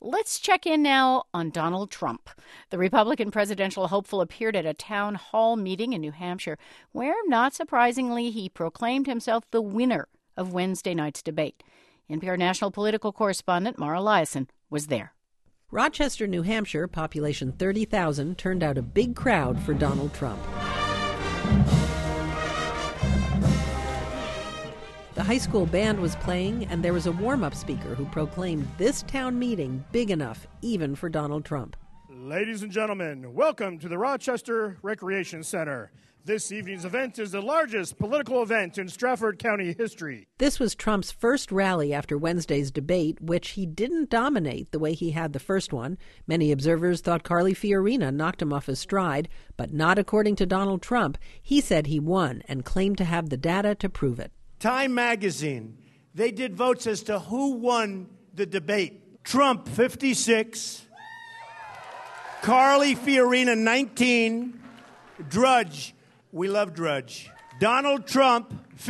Let's check in now on Donald Trump. The Republican presidential hopeful appeared at a town hall meeting in New Hampshire where, not surprisingly, he proclaimed himself the winner of Wednesday night's debate. NPR national political correspondent Mara Liasson was there. Rochester, New Hampshire, population 30,000, turned out a big crowd for Donald Trump. The high school band was playing, and there was a warm-up speaker who proclaimed this town meeting big enough even for Donald Trump. Ladies and gentlemen, welcome to the Rochester Recreation Center. This evening's event is the largest political event in Strafford County history. This was Trump's first rally after Wednesday's debate, which he didn't dominate the way he had the first one. Many observers thought Carly Fiorina knocked him off his stride, but not according to Donald Trump. He said he won and claimed to have the data to prove it. Time magazine, they did votes as to who won the debate. Trump, 56. Carly Fiorina, 19. Drudge, we love Drudge. Donald Trump,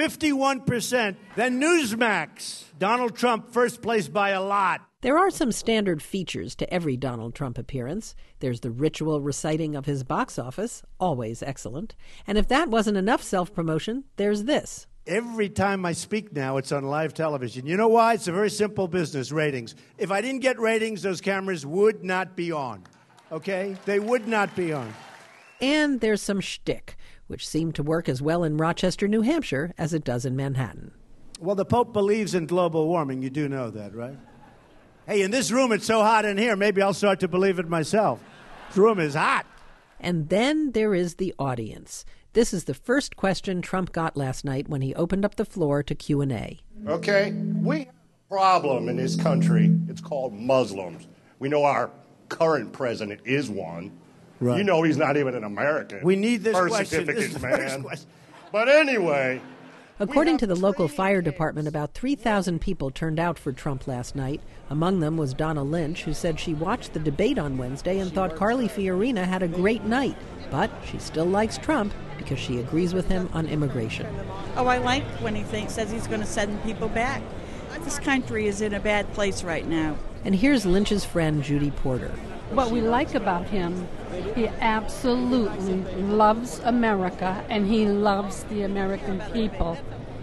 51%. Then Newsmax, Donald Trump, first place by a lot. There are some standard features to every Donald Trump appearance. There's the ritual reciting of his box office, always excellent. And if that wasn't enough self-promotion, there's this. Every time I speak now, it's on live television. You know why? It's a very simple business, ratings. If I didn't get ratings, those cameras would not be on. Okay? They would not be on. And there's some shtick, which seemed to work as well in Rochester, New Hampshire, as it does in Manhattan. Well, the Pope believes in global warming. You do know that, right? Hey, in this room, it's so hot in here, maybe I'll start to believe it myself. This room is hot. And then there is the audience. This is the first question Trump got last night when he opened up the floor to Q&A. Okay, we have a problem in this country. It's called Muslims. We know our current president is one. Right. You know he's not even an American. We need this Birth question. certificate, This is the man. first question. But anyway... According to the local fire department, about 3,000 people turned out for Trump last night. Among them was Donna Lynch, who said she watched the debate on Wednesday and thought Carly Fiorina had a great night. But she still likes Trump because she agrees with him on immigration. Oh, I like when he says he's going to send people back. This country is in a bad place right now. And here's Lynch's friend, Judy Porter. What we like about him, he absolutely loves America, and he loves the American people,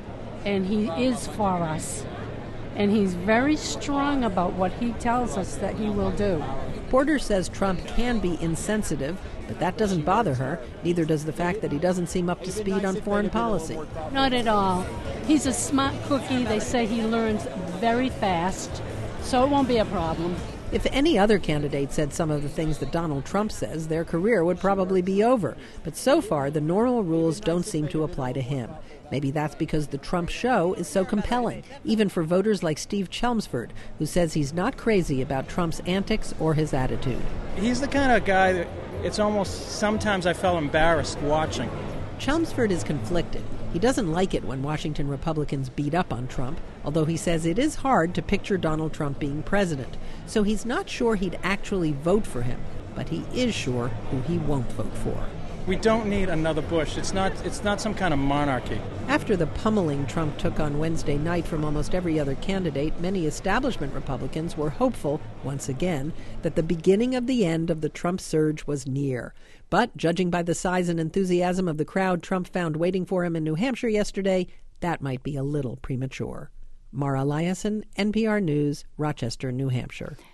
and he is for us. And he's very strong about what he tells us that he will do. Porter says Trump can be insensitive, but that doesn't bother her. Neither does the fact that he doesn't seem up to speed on foreign policy. Not at all. He's a smart cookie. They say he learns very fast, so it won't be a problem. If any other candidate said some of the things that Donald Trump says, their career would probably be over. But so far, the normal rules don't seem to apply to him. Maybe that's because the Trump show is so compelling, even for voters like Steve Chelmsford, who says he's not crazy about Trump's antics or his attitude. He's the kind of guy that it's almost sometimes I felt embarrassed watching. Chelmsford is conflicted. He doesn't like it when Washington Republicans beat up on Trump, although he says it is hard to picture Donald Trump being president. So he's not sure he'd actually vote for him, but he is sure who he won't vote for. We don't need another Bush. It's not some kind of monarchy. After the pummeling Trump took on Wednesday night from almost every other candidate, many establishment Republicans were hopeful, once again, that the beginning of the end of the Trump surge was near. But judging by the size and enthusiasm of the crowd Trump found waiting for him in New Hampshire yesterday, that might be a little premature. Mara Liasson, NPR News, Rochester, New Hampshire.